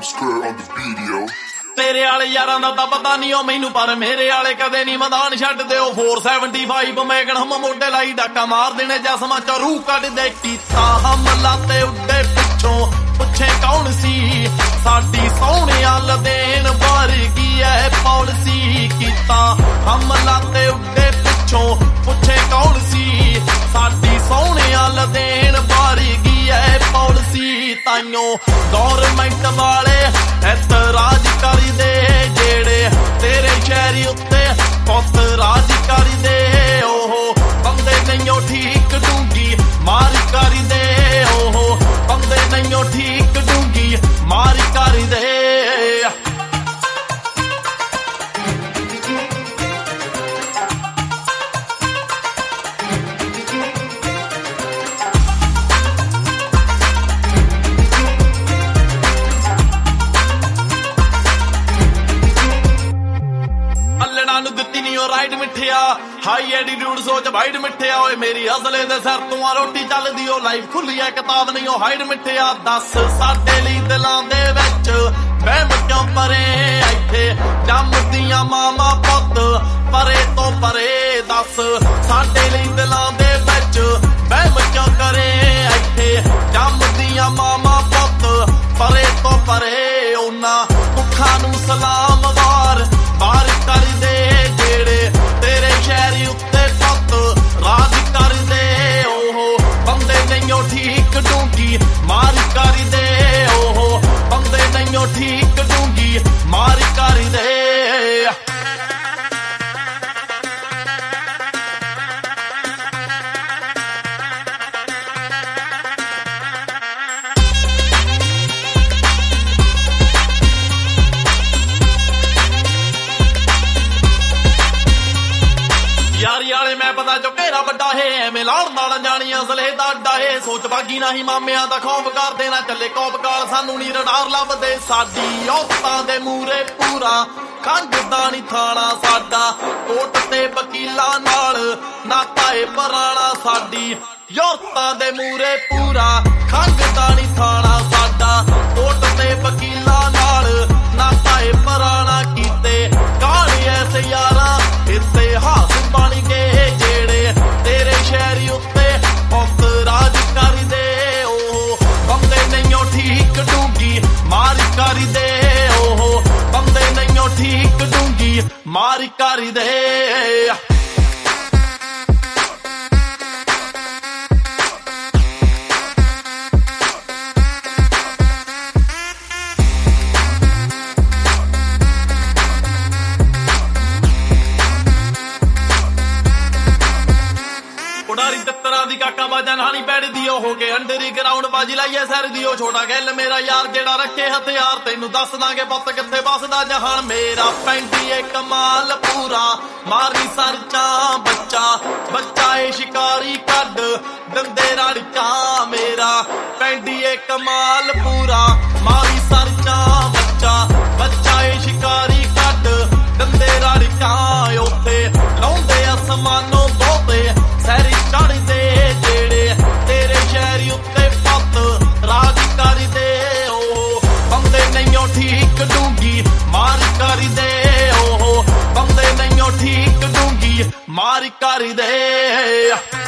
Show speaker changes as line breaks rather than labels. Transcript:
Square on the video.
ਤੇਰੇ ਵਾਲੇ ਯਾਰਾਂ ਦਾ ਤਾਂ ਪਤਾ ਨਹੀਂ ਉਹ ਮੈਨੂੰ, ਪਰ ਮੇਰੇ ਵਾਲੇ ਕਦੇ ਨਹੀਂ ਮੈਦਾਨ ਛੱਡਦੇ। ਉਹ 475 ਮੈਗਨਮ ਮੋਢੇ ਲਾਈ ਡਾਕਾ ਮਾਰ ਦੇਣੇ ਜਸਮਾਂ ਚ ਰੂਹ ਕੱਢਦੇ। ਕੀਤਾ ਹਮਲਾ ਤੇ ਉੱਡੇ ਪਿੱਛੋਂ ਪੁੱਛੇ ਕੌਣ ਸੀ, ਸਾਡੀ ਸੋਹਣਿਆ ਲਦੇਨ ਵਰਗੀ ਐ ਪਾਲਿਸੀ। ਕੀਤਾ ਹਮਲਾ ਤੇ ਉੱਡੇ ਪਿੱਛੋਂ ਪੁੱਛੇ ਕੌਣ ਸੀ, ਸਾਡੀ ਸੋਹਣਿਆ ਲਦੇਨ ਵਰਗੀ ਐ ਪਾਲਿਸੀ। ਤਾਈਓ ਗੌਰਮੈਂਟ ਵਾਲੇ ਐਤਰਾਜ਼ ਕਰਦੇ, ਜਿਹੜੇ ਤੇਰੇ ਸ਼ਹਿਰੀ ਉੱਤੇ ਪੁੱਤ ਰਾਜ ਕਰਦੇ। ਉਹ ਬੰਦੇ ਨਹੀਂਓ ਠੀਕ ਡੂੰਗੀ ਮਾਰ ਕਰਦੇ, ਉਹ ਬੰਦੇ ਨਹੀਂਓ ਠੀਕ ਡੂੰਗੀ ਮਾਰ ਕਰਦੇ। ਦਿੱਤੀ ਨੀ ਉਹ ਰਾਈਟ ਮਿੱਠਿਆ, ਹਾਈ ਐਟੀਟਿਊਡ ਸੋਚ ਵਾਈਡ ਮਿੱਠਿਆ। ਓਏ ਮੇਰੀ ਅਸਲੇ ਦੇ ਸਿਰ ਤੋਂ ਆ ਰੋਟੀ ਚੱਲਦੀ, ਉਹ ਲਾਈਫ ਖੁੱਲੀ ਐ ਕਿਤਾਬ ਨਹੀਂ ਉਹ ਹਾਈਡ ਮਿੱਠਿਆ। ਦੱਸ ਸਾਡੇ ਲਈ ਦਿਲਾਂ ਦੇ ਵਿੱਚ ਵਹਿਮ ਕਿਉਂ ਪਰੇ, ਇੱਥੇ ਜੰਮਦੀਆਂ ਮਾਮਾ ਪੁੱਤ ਪਰੇ ਤੋਂ ਪਰੇ। ਦੱਸ ਸਾਡੇ ਲਈ ਦਿਲਾਂ ਦੇ ਵਿੱਚ ਵਹਿਮ ਕਿਉਂ ਕਰੇ, ਇੱਥੇ ਜੰਮਦੀਆਂ ਮਾਮਾ ਪੁੱਤ ਪਰੇ ਤੋਂ ਪਰੇ। ਉਹਨਾਂ ਮੁੱਖਾਂ ਨੂੰ ਸਲਾਮ ਵਾਰ ਬਾਰ ਕਰਦੇ, ਜਿਹੜੇ ਤੇਰੇ ਸ਼ਹਿਰੀ ਉੱਤੇ ਪੁੱਤ ਰਾਜ ਕਰਦੇ। ਉਹ ਬੰਦੇ ਨਹੀਂਓ ਠੀਕ ਡੂੰਗੀ ਮਾਰ ਕਰਦੇ, ਉਹ ਬੰਦੇ ਨਹੀਂਓ ਠੀਕ ਡੂੰਗੀ ਮਾਰ ਕਰਦੇ। ਯਾਰੀ ਵਾਲੇ ਮੈਂ ਪਤਾ ਜੋ ਘੇਰਾ ਵੱਡਾ ਹੈ, ਐਵੇਂ ਲਾਉਣ ਨਾਲ ਜਾਣੀਆਂ ਅਸਲੇ ਦਾ ਅੱਡਾ ਹੈ। ਸੋਚ ਬਾਗੀ ਨਹੀਂ ਮਾਮਿਆਂ ਦਾ ਖੌਫ ਕਰਦੇ, ਨਾ ਚੱਲੇ ਕੌਪ ਕਾਲ ਸਾਨੂੰ ਨੀ ਰਡਾਰ ਲੱਭਦੇ। ਸਾਡੀ ਔਰਤਾਂ ਦੇ ਮੂਰੇ ਪੂਰਾ ਖੰਡਦਾ ਨੀ ਥਾਣਾ, ਸਾਡਾ ਕੋਟ ਤੇ ਵਕੀਲਾਂ ਨਾਲ ਨਾਤਾ ਏ ਪੁਰਾਣਾ। ਸਾਡੀ ਔਰਤਾਂ ਦੇ ਮੂਰੇ ਪੂਰਾ ਖੰਡਦਾ ਨੀ ਥਾਣਾ, ਸਾਡਾ ਕੋਟ ਤੇ ਵਕੀਲਾਂ ਨਾਲ ਨਾਤਾ ਏ ਪੁਰਾਣਾ। ਕੀਤੇ ਕਾਹਲੇ ਐਸੇ ਯਾਰਾਂ ਇਤਿਹਾਸ ਬਣ ਗਏ, ਜਿਹੜੇ ਤੇਰੇ ਸ਼ਹਿਰੀ ਉੱਤੇ ਪੁੱਤ ਰਾਜ ਕਰਦੇ। ਉਹ ਬੰਦੇ ਨਹੀਂਓ ਠੀਕ ਡੂੰਗੀ ਮਾਰ ਕਰਦੇ, ਉਹ ਬੰਦੇ ਨਹੀਂਓ ਠੀਕ ਡੂੰਗੀ ਮਾਰ ਕਰਦੇ। ਉਡਾਰੀ ਤਿੱਤਰਾਂ ਦੀ ਕਾਕਾ ਬਾਜਾ ਨਹਾਣੀ ਪੈੜਦੀ, ਉਹ ਹੋ ਕੇ ਅੰਡਰੀ ਗਰਾਊਂਡ ਬਾਜੀ ਲਾਈਏ ਸਰ ਦੀ। ਉਹ ਛੋਟਾ ਗੱਲ ਮੇਰਾ ਯਾਰ ਜਿਹੜਾ ਰੱਖੇ ਹਥਿਆਰ, ਤੈਨੂੰ ਦੱਸ ਦਾਂਗੇ ਪੁੱਤ ਕਿੱਥੇ ਵੱਸਦਾ ਜਹਾਨ। ਮੇਰਾ ਪੈਂਦੀ ਏ ਕਮਾਲ ਪੂਰਾ ਮਾਰੀ ਸਰਚਾਂ, ਬੱਚਾ ਬੱਚਾ ਏ ਸ਼ਿਕਾਰੀ ਕੱਢ ਦੰਦੇ ਰੜਕਾਂ। ਮੇਰਾ ਪੈਂਦੀ ਏ ਕਮਾਲ ਪੂਰਾ ਮਾਰੀ ਸਰਚਾਂ, ਬੱਚਾ ਬੱਚਾ ਏ ਸ਼ਿਕਾਰੀ ਕੱਢ ਦੰਦੇ ਰੜਕਾਂ। ਉੱਥੇ ਲਾਉਂਦੇ ਅਸਮਾਨੋਂ ਦੋਤੇ ਸੈਰੀ ਚੜ੍ਹਦੇ, ਜਿਹੜੇ ਤੇਰੇ ਸ਼ਹਿਰੀ ਉੱਤੇ ਪੁੱਤ ਰਾਜ ਕਰਦੇ। ਉਹ ਬੰਦੇ ਨਹੀਂਓ ਠੀਕ ਡੂੰਗੀ ਮਾਰ ਕਰਦੇ, ਉਹ ਬੰਦੇ ਨਹੀਂਓ ਠੀਕ ਡੂੰਗੀ ਮਾਰ ਕਰਦੇ।